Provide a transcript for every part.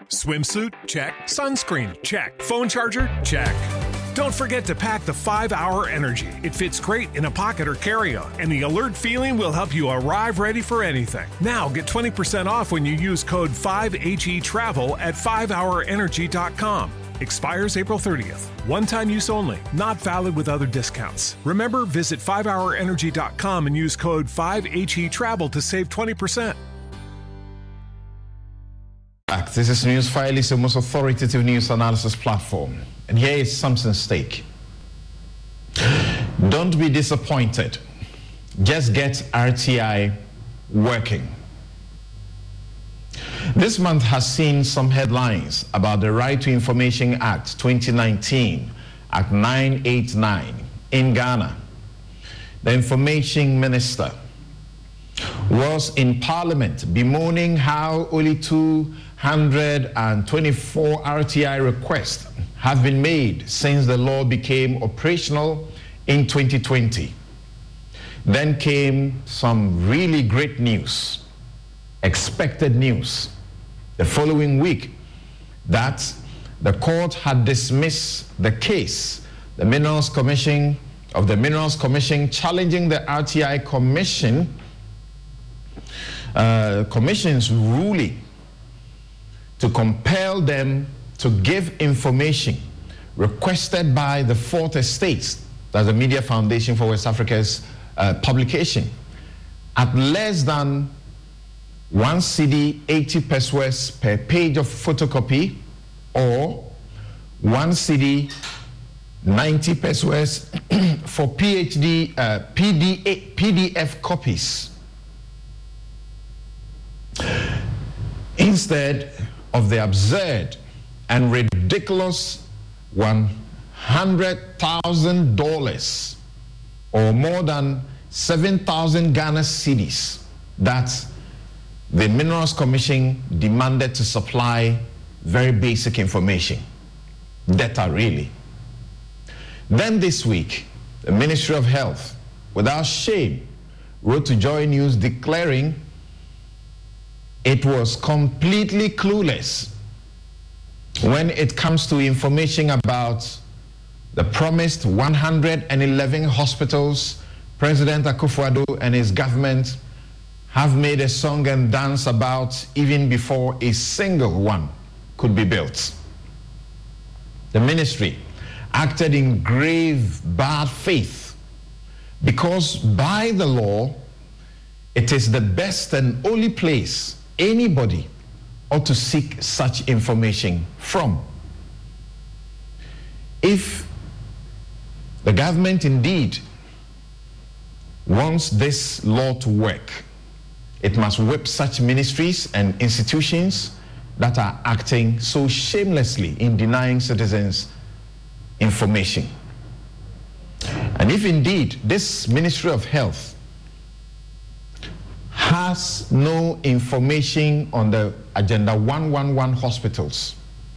Swimsuit? Check. Sunscreen? Check. Phone charger? Check. Don't forget to pack the 5-Hour Energy. It fits great in a pocket or carry-on, and the alert feeling will help you arrive ready for anything. Now get 20% off when you use code 5HETRAVEL at 5hourenergy.com. Expires April 30th. One-time use only. Not valid with other discounts. Remember, visit 5hourenergy.com and use code 5HETRAVEL to save 20%. This is Newsfile, the most authoritative news analysis platform. And here is something's stake. Don't be disappointed. Just get RTI working. This month has seen some headlines about the Right to Information Act 2019, Act 989 in Ghana. The Information Minister was in Parliament bemoaning how only 224 RTI requests have been made since the law became operational in 2020. Then came some really great news, expected news, the following week, that the court had dismissed the case, the Minerals Commission challenging the RTI Commission's ruling to compel them to give information requested by the Fourth Estate, that's the Media Foundation for West Africa's publication, at less than 1 cedi 80 pesos per page of photocopy, or 1 cedi 90 pesos for PDF copies, instead of the absurd and ridiculous $100,000 or more than 7,000 Ghana cedis that the Minerals Commission demanded to supply very basic information, data really. Then this week, the Ministry of Health, without shame, wrote to Joy News declaring it was completely clueless when it comes to information about the promised 111 hospitals President Akufo-Addo and his government have made a song and dance about even before a single one could be built. The ministry acted in grave bad faith because by the law, it is the best and only place anybody ought to seek such information from. If the government indeed wants this law to work, it must whip such ministries and institutions that are acting so shamelessly in denying citizens information. And if indeed this Ministry of Health has no information on the Agenda 111 hospitals,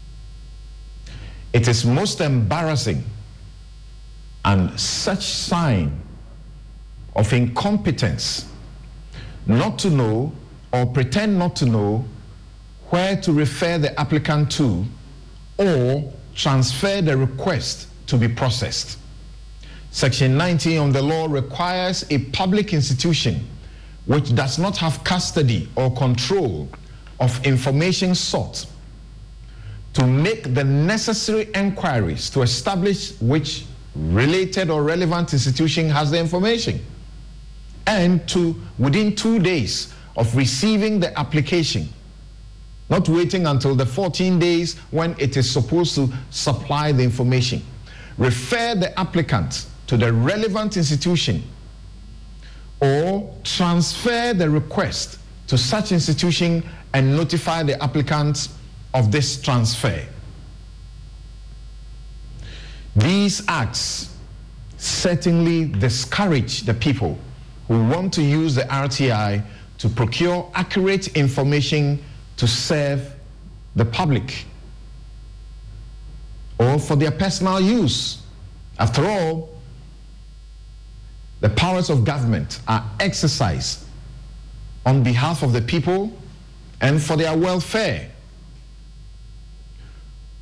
it is most embarrassing and such sign of incompetence not to know or pretend not to know where to refer the applicant to or transfer the request to be processed. Section 19 of the law requires a public institution which does not have custody or control of information sought to make the necessary inquiries to establish which related or relevant institution has the information, and to, within 2 days of receiving the application, not waiting until the 14 days when it is supposed to supply the information, refer the applicant to the relevant institution or transfer the request to such institution and notify the applicant of this transfer. These acts certainly discourage the people who want to use the RTI to procure accurate information to serve the public or for their personal use. After all, the powers of government are exercised on behalf of the people and for their welfare.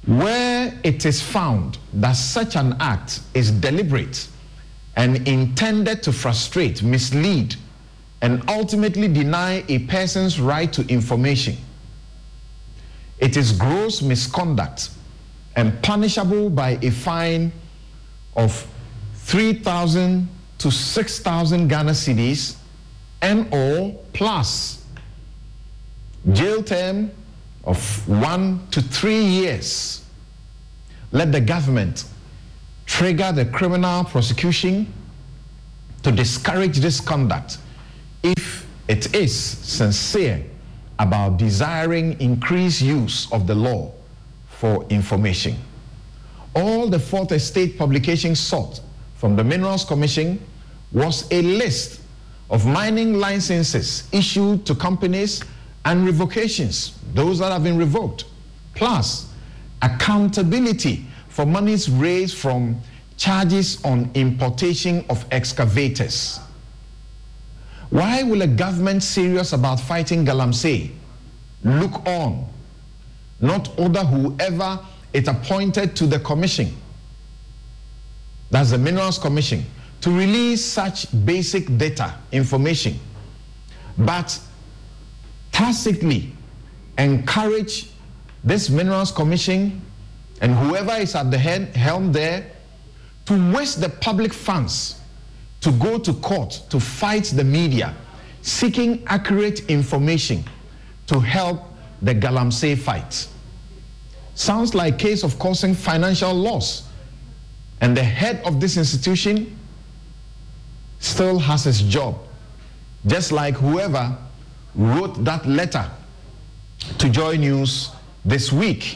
Where it is found that such an act is deliberate and intended to frustrate, mislead, and ultimately deny a person's right to information, it is gross misconduct and punishable by a fine of 3,000 to 6,000 Ghana cedis and/or plus jail term of 1 to 3 years. Let the government trigger the criminal prosecution to discourage this conduct if it is sincere about desiring increased use of the law for information. All the Fourth Estate publications sought from the Minerals Commission was a list of mining licenses issued to companies and revocations, those that have been revoked, plus accountability for monies raised from charges on importation of excavators. Why will a government serious about fighting Galamsey look on, not order whoever it appointed to the commission, that's the Minerals Commission, to release such basic data information, but tacitly encourage this Minerals Commission and whoever is at the helm there to waste the public funds to go to court to fight the media, seeking accurate information to help the Galamsey fight? Sounds like a case of causing financial loss, and the head of this institution still has his job, just like whoever wrote that letter to Joy News this week.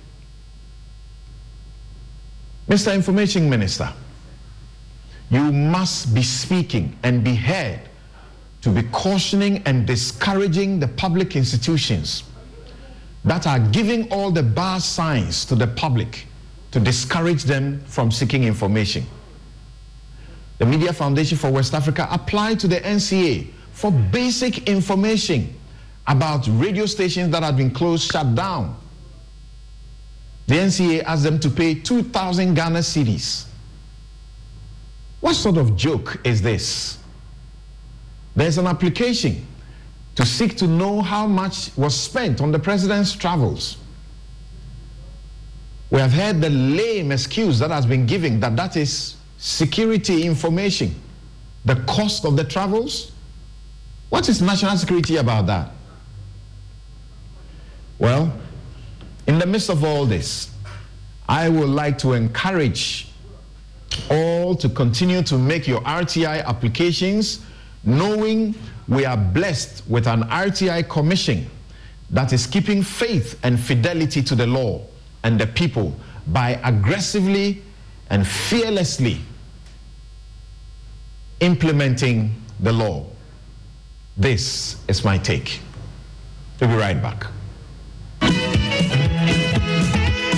Mr. Information Minister, you must be speaking and be heard to be cautioning and discouraging the public institutions that are giving all the bad signs to the public to discourage them from seeking information. The Media Foundation for West Africa applied to the NCA for basic information about radio stations that had been closed, shut down. The NCA asked them to pay 2,000 Ghana cedis. What sort of joke is this? There's an application to seek to know how much was spent on the president's travels. We have heard the lame excuse that has been given that that is security information. The cost of the travels? What is national security about that? Well, in the midst of all this, I would like to encourage all to continue to make your RTI applications, knowing we are blessed with an RTI commission that is keeping faith and fidelity to the law and the people by aggressively and fearlessly implementing the law. This is my take. We'll be right back.